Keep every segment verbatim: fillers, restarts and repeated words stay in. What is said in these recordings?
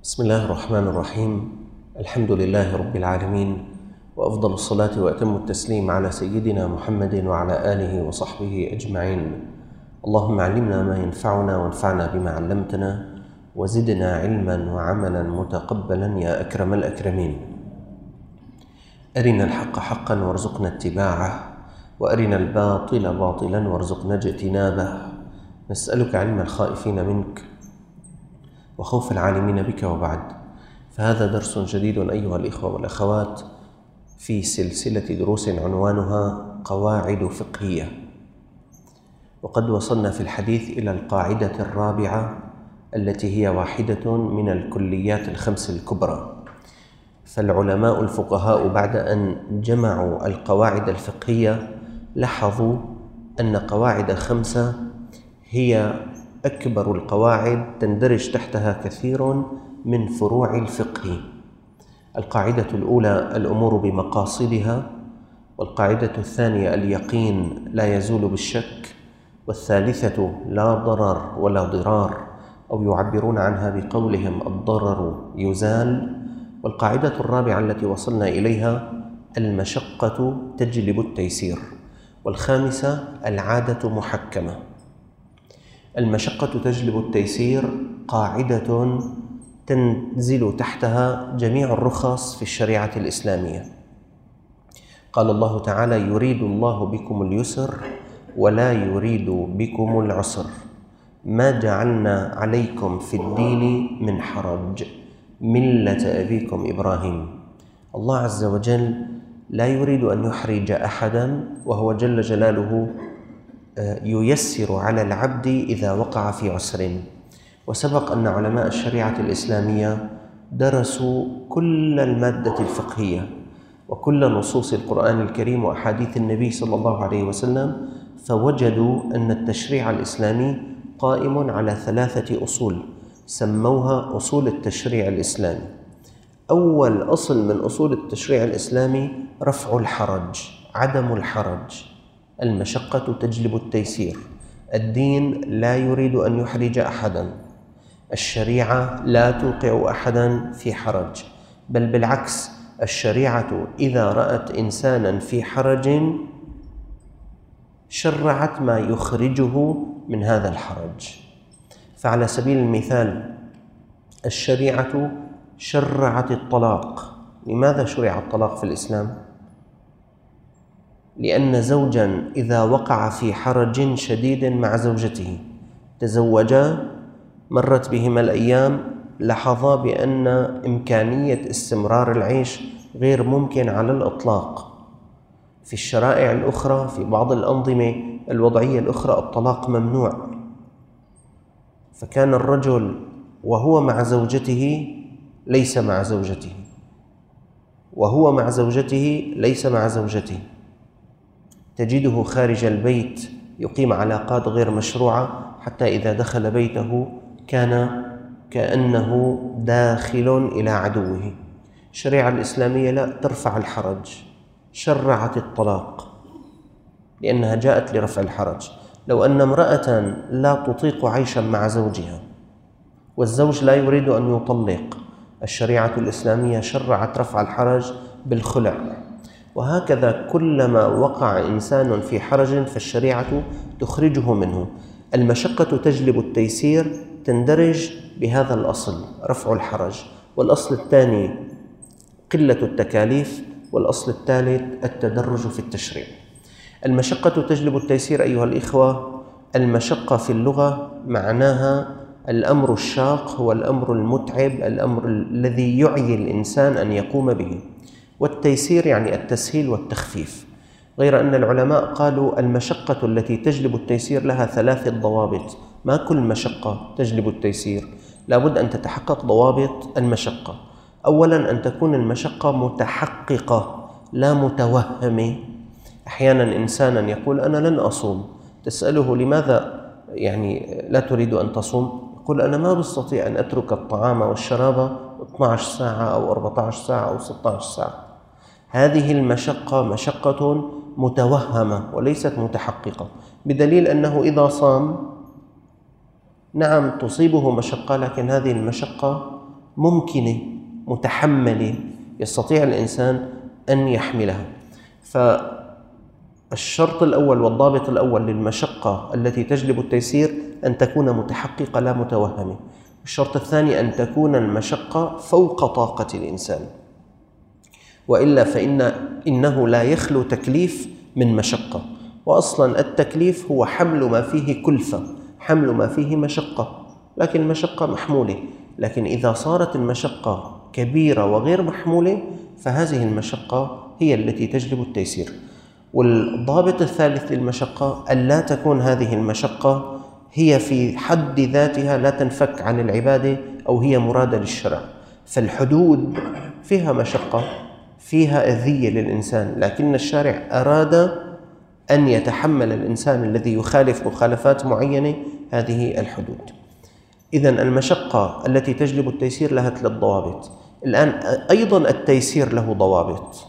بسم الله الرحمن الرحيم. الحمد لله رب العالمين، وأفضل الصلاة وأتم التسليم على سيدنا محمد وعلى آله وصحبه أجمعين. اللهم علمنا ما ينفعنا وانفعنا بما علمتنا وزدنا علما وعملا متقبلا يا أكرم الأكرمين. أرنا الحق حقا وارزقنا اتباعه، وأرنا الباطل باطلا وارزقنا اجتنابه. نسألك علم الخائفين منك وخوف العالمين بك، وبعد. فهذا درس جديد أيها الإخوة والأخوات في سلسلة دروس عنوانها قواعد فقهية، وقد وصلنا في الحديث إلى القاعدة الرابعة التي هي واحدة من الكليات الخمس الكبرى. فالعلماء الفقهاء بعد أن جمعوا القواعد الفقهية لاحظوا أن قواعد خمسة هي أكبر القواعد، تندرج تحتها كثير من فروع الفقه. القاعدة الأولى الأمور بمقاصدها، والقاعدة الثانية اليقين لا يزول بالشك، والثالثة لا ضرر ولا ضرار، أو يعبرون عنها بقولهم الضرر يزال. والقاعدة الرابعة التي وصلنا إليها المشقة تجلب التيسير، والخامسة العادة محكمة. المشقة تجلب التيسير قاعدة تنزل تحتها جميع الرخص في الشريعة الإسلامية. قال الله تعالى: يريد الله بكم اليسر ولا يريد بكم العسر، ما جعلنا عليكم في الدين من حرج، ملة أبيكم إبراهيم. الله عز وجل لا يريد أن يحرج أحدا، وهو جل جلاله ييسر على العبد إذا وقع في عسر. وسبق أن علماء الشريعة الإسلامية درسوا كل المادة الفقهية وكل نصوص القرآن الكريم وأحاديث النبي صلى الله عليه وسلم، فوجدوا أن التشريع الإسلامي قائم على ثلاثة أصول سموها أصول التشريع الإسلامي. أول أصل من أصول التشريع الإسلامي رفع الحرج، عدم الحرج. المشقة تجلب التيسير، الدين لا يريد أن يحرج أحدا، الشريعة لا توقع أحدا في حرج، بل بالعكس، الشريعة إذا رأت إنسانا في حرج شرعت ما يخرجه من هذا الحرج. فعلى سبيل المثال الشريعة شرعت الطلاق. لماذا شرع الطلاق في الإسلام؟ لأن زوجا إذا وقع في حرج شديد مع زوجته، تزوجا، مرت بهما الأيام، لاحظا بأن إمكانية استمرار العيش غير ممكن على الإطلاق. في الشرائع الأخرى، في بعض الأنظمة الوضعية الأخرى، الطلاق ممنوع. فكان الرجل وهو مع زوجته ليس مع زوجته، وهو مع زوجته ليس مع زوجته، تجده خارج البيت يقيم علاقات غير مشروعة، حتى إذا دخل بيته كان كأنه داخل إلى عدوه. الشريعة الإسلامية لا ترفع الحرج، شرعت الطلاق لأنها جاءت لرفع الحرج. لو أن امرأة لا تطيق عيشا مع زوجها والزوج لا يريد أن يطلق، الشريعة الإسلامية شرعت رفع الحرج بالخلع. وهكذا كلما وقع إنسان في حرج فالشريعة تخرجه منه. المشقة تجلب التيسير تندرج بهذا الأصل، رفع الحرج. والأصل الثاني قلة التكاليف، والأصل الثالث التدرج في التشريع. المشقة تجلب التيسير أيها الإخوة، المشقة في اللغة معناها الأمر الشاق، هو الأمر المتعب، الأمر الذي يعي الإنسان أن يقوم به. والتيسير يعني التسهيل والتخفيف. غير أن العلماء قالوا المشقة التي تجلب التيسير لها ثلاثة ضوابط. ما كل مشقة تجلب التيسير، لابد أن تتحقق ضوابط المشقة. أولا أن تكون المشقة متحققة لا متوهمة. أحيانا إنسانا يقول أنا لن أصوم، تسأله لماذا يعني لا تريد أن تصوم؟ يقول أنا ما بستطيع أن أترك الطعام والشراب اثنتي عشرة ساعة أو أربعة عشر ساعة أو ستة عشر ساعة. هذه المشقة مشقة متوهمة وليست متحققة، بدليل أنه إذا صام نعم تصيبه مشقة، لكن هذه المشقة ممكنة متحملة يستطيع الإنسان أن يحملها. فالشرط الأول والضابط الأول للمشقة التي تجلب التيسير أن تكون متحققة لا متوهمة. الشرط الثاني أن تكون المشقة فوق طاقة الإنسان، وإلا فإن إنه لا يخلو تكليف من مشقة. وأصلا التكليف هو حمل ما فيه كلفة، حمل ما فيه مشقة، لكن المشقة محمولة. لكن إذا صارت المشقة كبيرة وغير محمولة فهذه المشقة هي التي تجلب التيسير. والضابط الثالث للمشقة أن لا تكون هذه المشقة هي في حد ذاتها لا تنفك عن العبادة أو هي مرادة للشرع. فالحدود فيها مشقة، فيها أذية للإنسان، لكن الشارع أراد أن يتحمل الإنسان الذي يخالف مخالفات معينة هذه الحدود. إذن المشقة التي تجلب التيسير لها ثلاث ضوابط. الآن أيضا التيسير له ضوابط،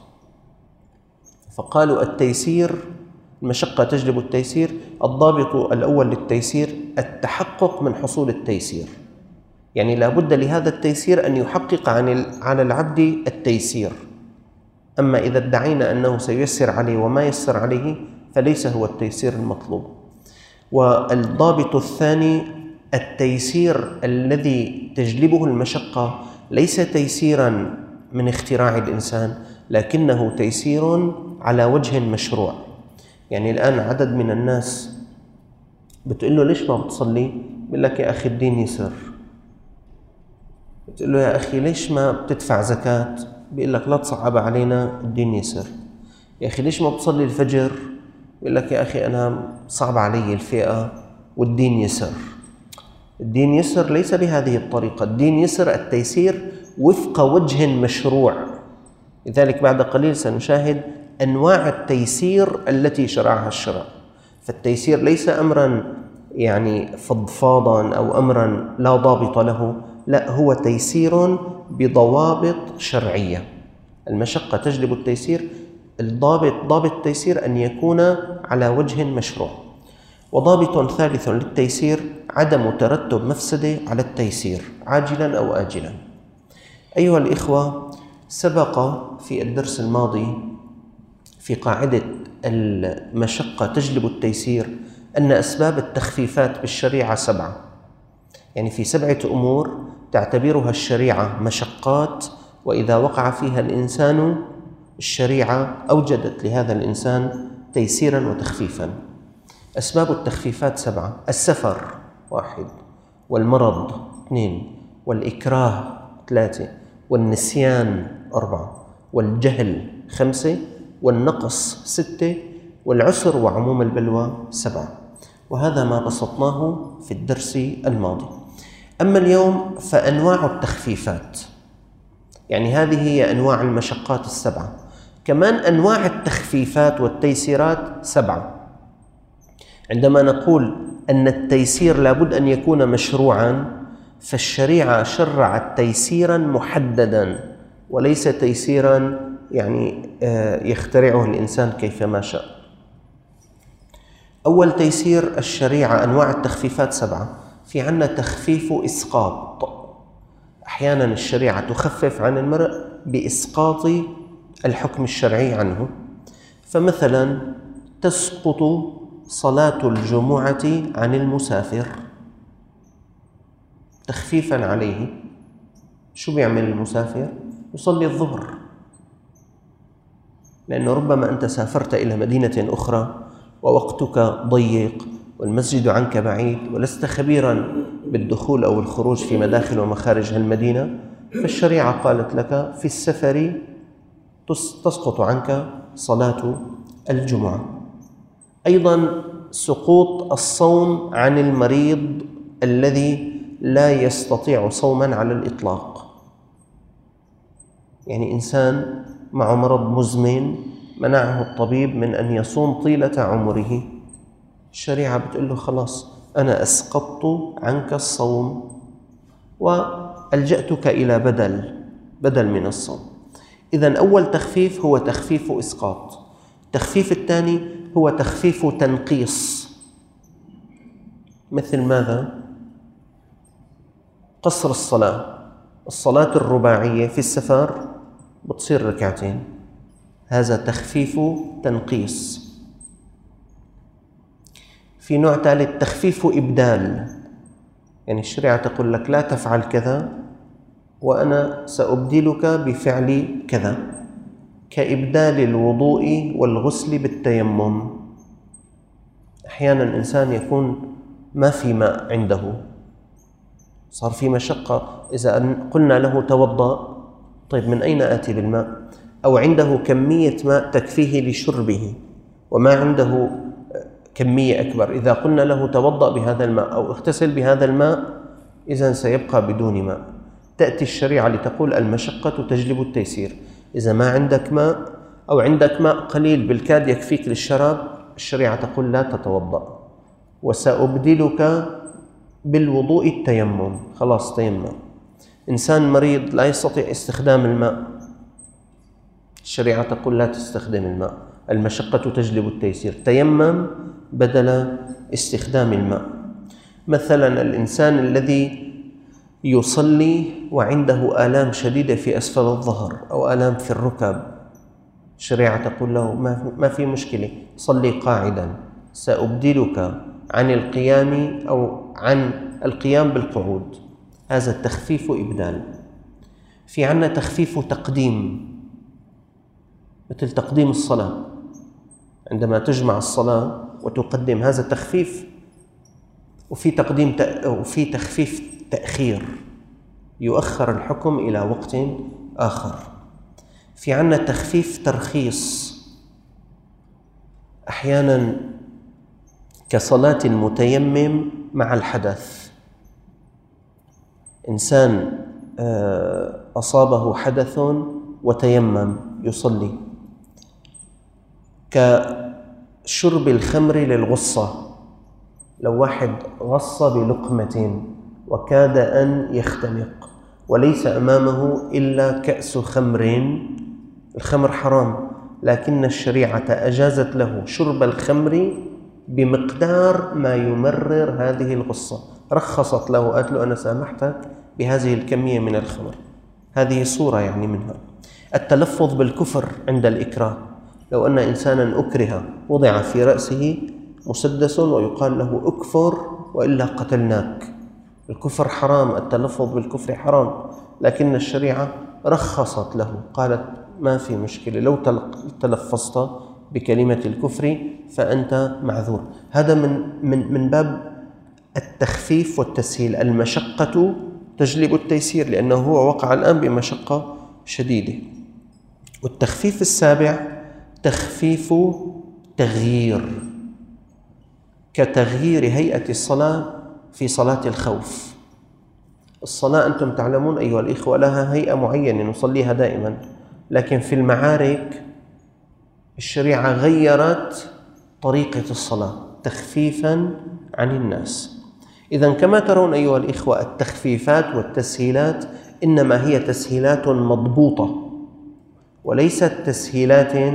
فقالوا التيسير، المشقة تجلب التيسير. الضابط الأول للتيسير التحقق من حصول التيسير، يعني لا بد لهذا التيسير أن يحقق عن على العبد التيسير. أما إذا ادعينا أنه سيسر عليه وما يسر عليه فليس هو التيسير المطلوب. والضابط الثاني التيسير الذي تجلبه المشقة ليس تيسيرا من اختراع الإنسان، لكنه تيسير على وجه مشروع. يعني الآن عدد من الناس بتقول له ليش ما بتصلي؟ بيقول لك يا أخي الدين يسر. بتقول له يا أخي ليش ما بتدفع زكاة؟ بيقول لك لا تصعب علينا الدين يسر. يا أخي ليش ما بتصلي الفجر؟ بيقول لك يا أخي أنا صعب علي الفئة والدين يسر. الدين يسر ليس بهذه الطريقة. الدين يسر التيسير وفق وجه مشروع. لذلك بعد قليل سنشاهد أنواع التيسير التي شرعها الشرع. فالتيسير ليس أمرا يعني فضفاضا أو أمرا لا ضابط له، لا، هو تيسير بضوابط شرعية. المشقة تجلب التيسير، الضابط ضابط التيسير أن يكون على وجه مشروع. وضابط ثالث للتيسير عدم ترتب مفسدة على التيسير عاجلا أو آجلا. أيها الإخوة، سبق في الدرس الماضي في قاعدة المشقة تجلب التيسير أن أسباب التخفيفات بالشريعة سبعة، يعني في سبعة أمور تعتبرها الشريعة مشقات، وإذا وقع فيها الإنسان الشريعة أوجدت لهذا الإنسان تيسيرا وتخفيفا. أسباب التخفيفات سبعة: السفر واحد، والمرض اثنين، والإكراه ثلاثة، والنسيان أربعة، والجهل خمسة، والنقص ستة، والعسر وعموم البلوى سبعة. وهذا ما بسطناه في الدرس الماضي. أما اليوم فأنواع التخفيفات، يعني هذه هي أنواع المشقات السبعة. كمان أنواع التخفيفات والتيسيرات سبعة. عندما نقول أن التيسير لابد أن يكون مشروعا، فالشريعة شرعت تيسيرا محددا وليس تيسيرا يعني يخترعه الإنسان كيفما شاء. أول تيسير الشريعة، أنواع التخفيفات سبعة. في عنا تخفيف إسقاط، أحيانا الشريعة تخفف عن المرء بإسقاط الحكم الشرعي عنه. فمثلا تسقط صلاة الجمعة عن المسافر تخفيفا عليه. شو بيعمل المسافر؟ يصلي الظهر، لأنه ربما أنت سافرت إلى مدينة أخرى ووقتك ضيق والمسجد عنك بعيد ولست خبيرا بالدخول أو الخروج في مداخل ومخارج المدينة، فالشريعة قالت لك في السفر تسقط عنك صلاة الجمعة. أيضا سقوط الصوم عن المريض الذي لا يستطيع صوما على الإطلاق، يعني إنسان مع مرض مزمن منعه الطبيب من أن يصوم طيلة عمره، الشريعة بتقول له خلاص أنا أسقطت عنك الصوم وألجأتك إلى بدل بدل من الصوم. إذن أول تخفيف هو تخفيف إسقاط. التخفيف الثاني هو تخفيف تنقيص. مثل ماذا؟ قصر الصلاة. الصلاة الرباعية في السفر بتصير ركعتين، هذا تخفيف تنقيص. في نوع ثالث تخفيف إبدال، يعني الشريعة تقول لك لا تفعل كذا وأنا سأبدلك بفعل كذا، كإبدال الوضوء والغسل بالتيمم. أحيانا إنسان يكون ما في ماء عنده، صار في مشقة، إذا قلنا له توضأ، طيب من أين آتي بالماء؟ أو عنده كمية ماء تكفيه لشربه وما عنده كمية أكبر، إذا قلنا له توضأ بهذا الماء أو اغتسل بهذا الماء، إذن سيبقى بدون ماء. تأتي الشريعة لتقول المشقة تجلب التيسير. إذا ما عندك ماء أو عندك ماء قليل بالكاد يكفيك للشراب، الشريعة تقول لا تتوضأ، وسأبدلك بالوضوء التيمم، خلاص تيمم. إنسان مريض لا يستطيع استخدام الماء، الشريعة تقول لا تستخدم الماء، المشقة تجلب التيسير، تيمم بدل استخدام الماء. مثلا الإنسان الذي يصلي وعنده آلام شديدة في أسفل الظهر أو آلام في الركب، الشريعة تقول له ما في مشكلة، صلي قاعدا، سأبدلك عن القيام أو عن القيام بالقعود. هذا التخفيف إبدال. في عنا تخفيف تقديم، مثل تقديم الصلاة، عندما تجمع الصلاة وتقدم، هذا تخفيف. وفي تقديم وفي تخفيف تأخير، يؤخر الحكم إلى وقت آخر. في عنا تخفيف ترخيص، أحيانا كصلاة المتيمم مع الحدث، إنسان أصابه حدث وتيمم يصلي، كشرب الخمر للغصة، لو واحد غص بلقمة وكاد أن يختنق وليس أمامه إلا كأس خمر، الخمر حرام، لكن الشريعة أجازت له شرب الخمر بمقدار ما يمرر هذه الغصة، رخصت له، قالت له أنا سامحتك بهذه الكمية من الخمر. هذه صورة يعني منها. التلفظ بالكفر عند الإكراه، لو أن إنسانا أكره وضع في رأسه مسدس ويقال له أكفر وإلا قتلناك، الكفر حرام، التلفظ بالكفر حرام، لكن الشريعة رخصت له، قالت ما في مشكلة، لو تلفظت بكلمة الكفر فأنت معذور. هذا من من من باب التخفيف والتسهيل، المشقة تجلب التيسير، لأنه هو وقع الآن بمشقة شديدة. والتخفيف السابع تخفيف تغيير، كتغيير هيئة الصلاة في صلاة الخوف. الصلاة أنتم تعلمون أيها الإخوة لها هيئة معينة نصليها دائما، لكن في المعارك الشريعة غيرت طريقة الصلاة تخفيفا عن الناس. إذن كما ترون أيها الإخوة التخفيفات والتسهيلات إنما هي تسهيلات مضبوطة، وليست تسهيلات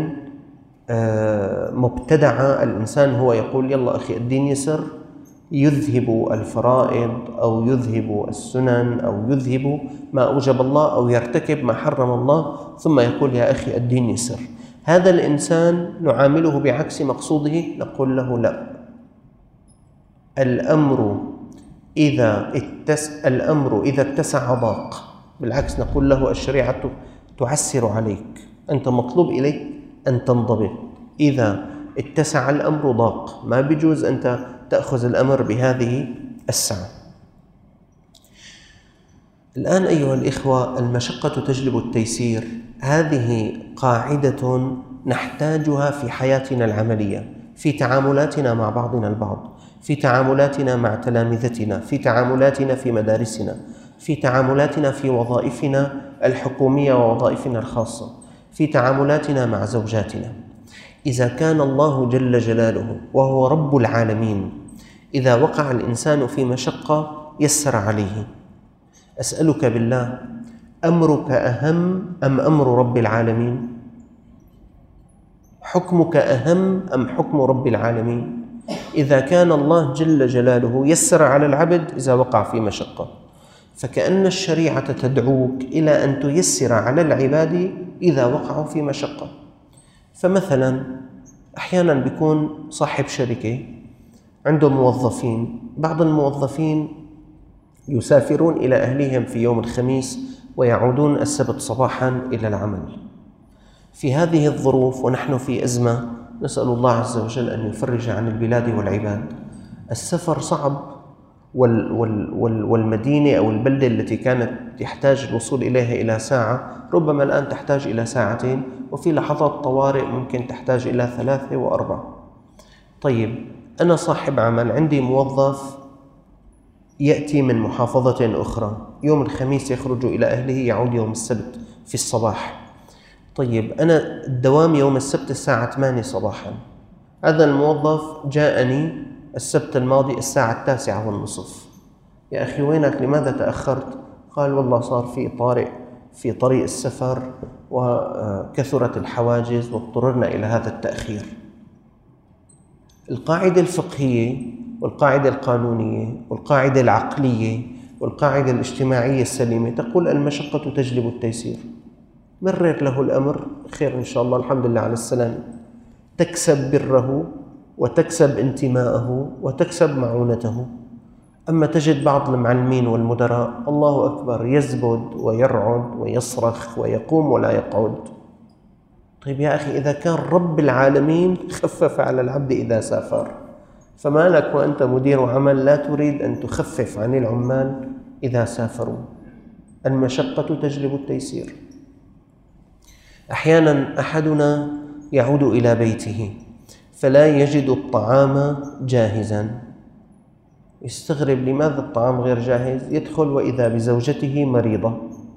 مبتدعة. الإنسان هو يقول يلا أخي الدين يسر، يذهب الفرائض أو يذهب السنن أو يذهب ما أوجب الله أو يرتكب ما حرم الله، ثم يقول يا أخي الدين يسر. هذا الإنسان نعامله بعكس مقصوده، نقول له لا، الأمر إذا اتس الأمر إذا اتسع ضاق، بالعكس نقول له الشريعة تعسر عليك، أنت مطلوب إليك أن تنضبط، إذا اتسع الأمر ضاق، ما بيجوز أنت تأخذ الأمر بهذه السعة. الآن أيها الإخوة المشقة تجلب التيسير، هذه قاعدة نحتاجها في حياتنا العملية، في تعاملاتنا مع بعضنا البعض، في تعاملاتنا مع تلامذتنا، في تعاملاتنا في مدارسنا، في تعاملاتنا في وظائفنا الحكومية ووظائفنا الخاصة، في تعاملاتنا مع زوجاتنا. إذا كان الله جل جلاله وهو رب العالمين إذا وقع الإنسان في مشقة يسر عليه، أسألك بالله أمرك أهم أم أمر رب العالمين؟ حكمك أهم أم حكم رب العالمين؟ إذا كان الله جل جلاله يسر على العبد إذا وقع في مشقة، فكأن الشريعة تدعوك إلى أن تيسر على العباد إذا وقعوا في مشقة. فمثلا أحيانا بيكون صاحب شركة عنده موظفين، بعض الموظفين يسافرون إلى أهلهم في يوم الخميس ويعودون السبت صباحا إلى العمل. في هذه الظروف ونحن في أزمة، نسأل الله عز وجل أن يفرج عن البلاد والعباد. السفر صعب، وال وال وال والمدينة أو البلدة التي كانت يحتاج الوصول إليها إلى ساعة ربما الآن تحتاج إلى ساعتين، وفي لحظات طوارئ ممكن تحتاج إلى ثلاثة وأربعة. طيب أنا صاحب عمل، عندي موظف يأتي من محافظة أخرى، يوم الخميس يخرج إلى أهله، يعود يوم السبت في الصباح. طيب أنا الدوام يوم السبت الساعة ثمانية صباحا، هذا الموظف جاءني السبت الماضي الساعة التاسعة والنصف. يا أخي وينك، لماذا تأخرت؟ قال والله صار في طارئ في طريق السفر وكثرت الحواجز واضطررنا إلى هذا التأخير. القاعدة الفقهية والقاعدة القانونية والقاعدة العقلية والقاعدة الاجتماعية السليمة تقول المشقة تجلب التيسير. مرر له الأمر، خير إن شاء الله، الحمد لله على السلامة، تكسب بره وتكسب انتماءه وتكسب معونته. أما تجد بعض المعلمين والمدراء الله أكبر يزبد ويرعد ويصرخ ويقوم ولا يقعد. طيب يا أخي إذا كان رب العالمين خفف على العبد إذا سافر، فما لك وأنت مدير عمل لا تريد أن تخفف عن العمال إذا سافروا؟ المشقة تجلب التيسير. أحيانا أحدنا يعود إلى بيته فلا يجد الطعام جاهزا، يستغرب لماذا الطعام غير جاهز، يدخل وإذا بزوجته مريضة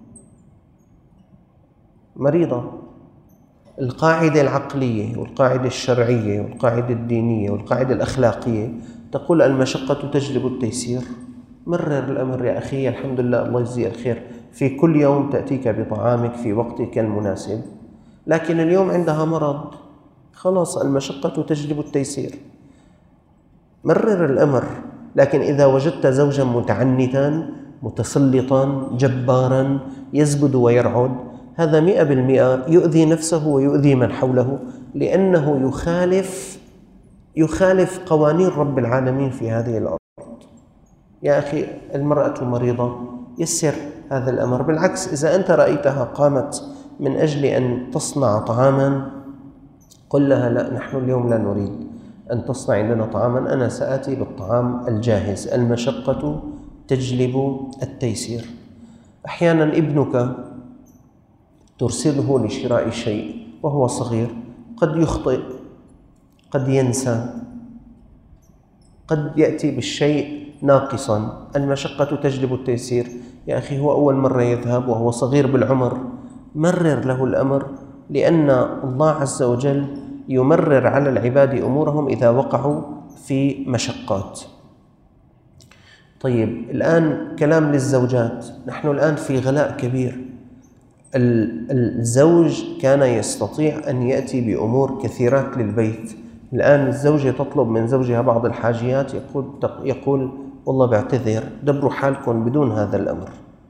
مريضة. القاعدة العقلية والقاعدة الشرعية والقاعدة الدينية والقاعدة الأخلاقية تقول المشقة تجلب التيسير. مرر الأمر يا أخي، الحمد لله الله يجزي الخير، في كل يوم تأتيك بطعامك في وقتك المناسب، لكن اليوم عندها مرض، خلاص المشقة تجلب التيسير. مرر الأمر. لكن إذا وجدت زوجا متعنتا متسلطا جبارا يزبد ويرعد، هذا مئة بالمئة يؤذي نفسه ويؤذي من حوله، لأنه يخالف يخالف قوانين رب العالمين في هذه الأرض. يا أخي المرأة مريضة، يسر هذا الأمر. بالعكس إذا أنت رأيتها قامت من أجل أن تصنع طعاما، قل لها لا، نحن اليوم لا نريد أن تصنعي لنا طعاما، أنا سآتي بالطعام الجاهز. المشقة تجلب التيسير. أحيانا ابنك ترسله لشراء شيء وهو صغير، قد يخطئ، قد ينسى، قد يأتي بالشيء ناقصا. المشقة تجلب التيسير. يا أخي هو أول مرة يذهب وهو صغير بالعمر، مرر له الأمر، لأن الله عز وجل يمرر على العباد أمورهم إذا وقعوا في مشقات. طيب الآن كلام للزوجات، نحن الآن في غلاء كبير. الزوج كان يستطيع أن يأتي بأمور كثيرات للبيت، الآن الزوجة تطلب من زوجها بعض الحاجيات، يقول, يقول والله بعتذر، دبروا حالكم بدون هذا الأمر.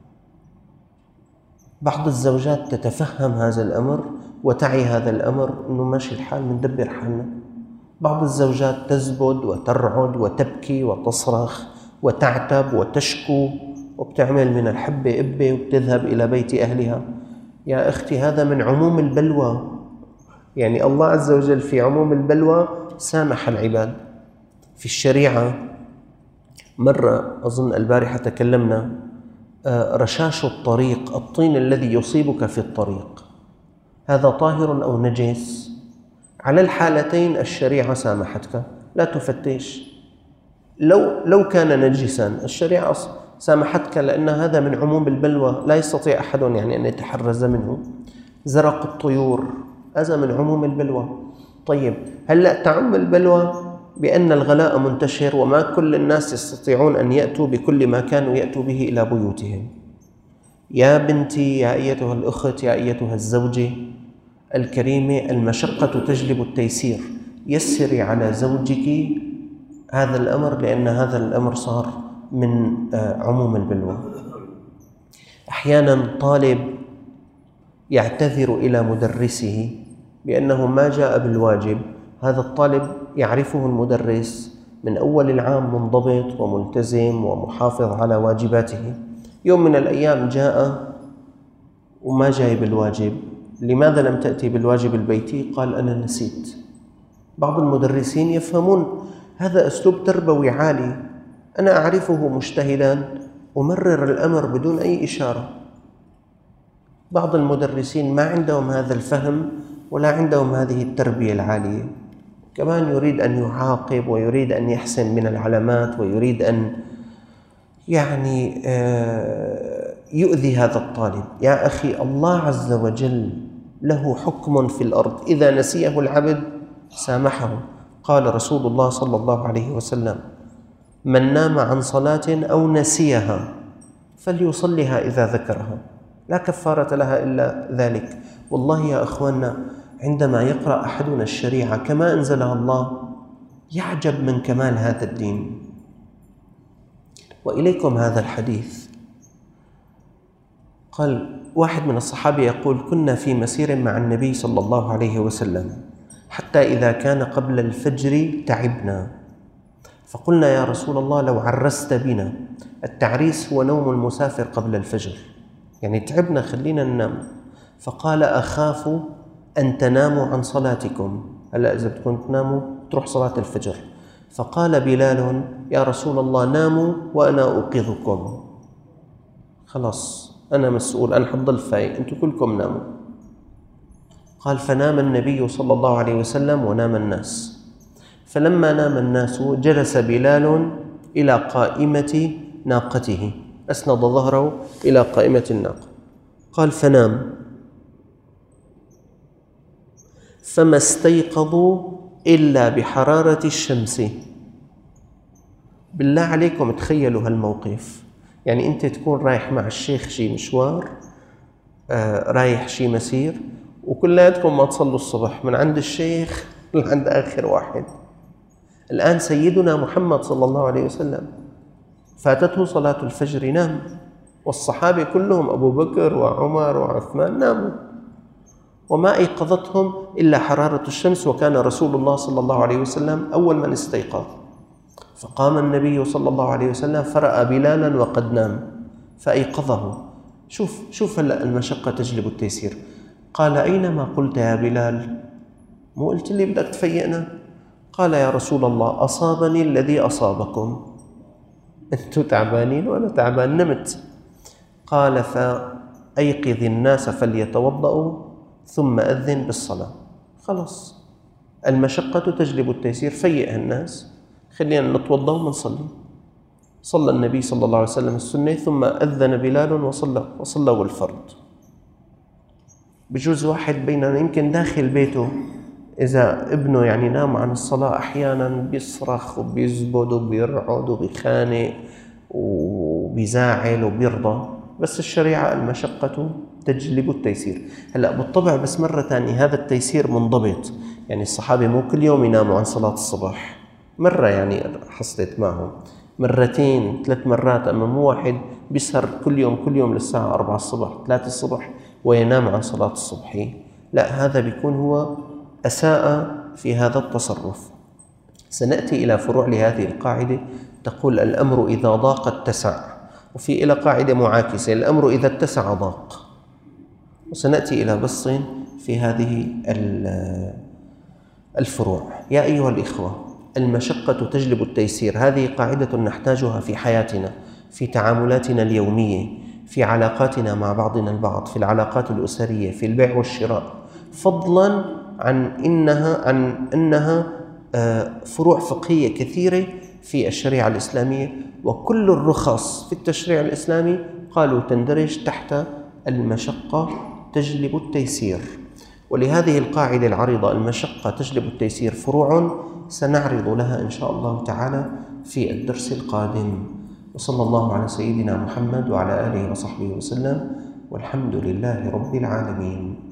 بعض الزوجات تتفهم هذا الأمر وتعي هذا الأمر أنه ماشي الحال، مندبر حالنا. بعض الزوجات تزبد وترعد وتبكي وتصرخ وتعتب وتشكو وبتعمل من الحبة إبة وبتذهب إلى بيت أهلها. يا أختي هذا من عموم البلوى، يعني الله عز وجل في عموم البلوى سامح العباد. في الشريعة مرة أظن البارحة تكلمنا، رشاش الطريق، الطين الذي يصيبك في الطريق، هذا طاهر أو نجس؟ على الحالتين الشريعة سامحتك، لا تفتش. لو لو كان نجسا الشريعة سامحتك، لأن هذا من عموم البلوى، لا يستطيع أحد يعني أن يتحرز منه. زرق الطيور هذا من عموم البلوى. طيب هلأ تعم البلوى بأن الغلاء منتشر وما كل الناس يستطيعون أن يأتوا بكل ما كانوا يأتوا به إلى بيوتهم. يا بنتي، يا أيتها الأخت، يا أيتها الزوجة الكريمة، المشقة تجلب التيسير. يسري على زوجك هذا الأمر، لأن هذا الأمر صار من عموم البلوى. أحيانا طالب يعتذر إلى مدرسه بأنه ما جاء بالواجب. هذا الطالب يعرفه المدرس من أول العام منضبط وملتزم ومحافظ على واجباته. يوم من الأيام جاء وما جاي بالواجب. لماذا لم تأتي بالواجب البيتي؟ قال أنا نسيت. بعض المدرسين يفهمون هذا أسلوب تربوي عالي، أنا أعرفه مجتهدا أمرر الأمر بدون أي إشارة. بعض المدرسين ما عندهم هذا الفهم ولا عندهم هذه التربية العالية، كمان يريد أن يعاقب ويريد أن يحسن من العلامات ويريد أن يعني يؤذي هذا الطالب. يا أخي، الله عز وجل له حكم في الأرض، إذا نسيه العبد سامحه. قال رسول الله صلى الله عليه وسلم: من نام عن صلاة أو نسيها فليصلها إذا ذكرها، لا كفارة لها إلا ذلك. والله يا أخواننا، عندما يقرأ أحدنا الشريعة كما أنزلها الله يعجب من كمال هذا الدين. وإليكم هذا الحديث. قال واحد من الصحابة يقول: كنا في مسير مع النبي صلى الله عليه وسلم حتى إذا كان قبل الفجر تعبنا، فقلنا يا رسول الله لو عرست بنا. التعريس هو نوم المسافر قبل الفجر، يعني تعبنا خلينا ننام. فقال: أخاف أن تناموا عن صلاتكم، هلأ إذا بدكم تناموا تروح صلاة الفجر. فقال بلال: يا رسول الله ناموا وأنا أوقظكم، خلاص أنا مسؤول، أنا حضل فايق، أنتم كلكم ناموا. قال: فنام النبي صلى الله عليه وسلم ونام الناس. فلما نام الناس جلس بلال إلى قائمة ناقته، أسند ظهره إلى قائمة الناقة. قال: فنام فما استيقظوا إلا بحرارة الشمس. بالله عليكم تخيلوا هالموقف، يعني أنت تكون رايح مع الشيخ شي مشوار، آه رايح شي مسير، وكلاتكم ما تصلوا الصبح من عند الشيخ لعند آخر واحد. الآن سيدنا محمد صلى الله عليه وسلم فاتته صلاة الفجر نام، والصحابة كلهم أبو بكر وعمر وعثمان ناموا، وما أيقظتهم إلا حرارة الشمس، وكان رسول الله صلى الله عليه وسلم أول من استيقظ. فقام النبي صلى الله عليه وسلم فرأى بلالا وقد نام فأيقظه. شوف شوف هلأ المشقة تجلب التيسير. قال: أينما قلت يا بلال؟ مو قلت لي بدك تفيقنا؟ قال: يا رسول الله أصابني الذي أصابكم، أنتم تعبانين وأنا تعبان، نمت. قال: فأيقظ الناس فليتوضأوا ثم أذن بالصلاة. خلاص، المشقة تجلب التيسير، فيئها الناس، خلينا نتوضأ ونصلي. صلى النبي صلى الله عليه وسلم السنة ثم أذن بلال وصلى وصلوا الفرض. بجوز واحد بيننا يمكن داخل بيته إذا ابنه يعني نام عن الصلاة أحيانا بيصرخ وبيزبد وبيرعد وبيخانق وبيزاعل وبيرضى، بس الشريعة المشقة تجلب التيسير. هلأ بالطبع بس مرة ثانية هذا التيسير منضبط، يعني الصحابة مو كل يوم يناموا عن صلاة الصبح، مرة يعني حصلت معهم مرتين ثلاث مرات، أما مو واحد بيسهر كل يوم كل يوم للساعة أربعة الصبح ثلاثة الصبح وينام عن صلاة الصبح. لا، هذا بيكون هو أساء في هذا التصرف. سنأتي إلى فروع لهذه القاعدة تقول: الأمر إذا ضاق اتسع، وفي إلى قاعدة معاكسة: الأمر إذا اتسع ضاق. وسنأتي إلى بسط في هذه الفروع. يا أيها الإخوة، المشقة تجلب التيسير، هذه قاعدة نحتاجها في حياتنا، في تعاملاتنا اليومية، في علاقاتنا مع بعضنا البعض، في العلاقات الأسرية، في البيع والشراء، فضلا عن إنها عن أنها فروع فقهية كثيرة في الشريعة الإسلامية، وكل الرخص في التشريع الإسلامي قالوا تندرج تحت المشقة تجلب التيسير. ولهذه القاعدة العريضة المشقة تجلب التيسير فروع سنعرض لها إن شاء الله تعالى في الدرس القادم. وصلى الله على سيدنا محمد وعلى آله وصحبه وسلم، والحمد لله رب العالمين.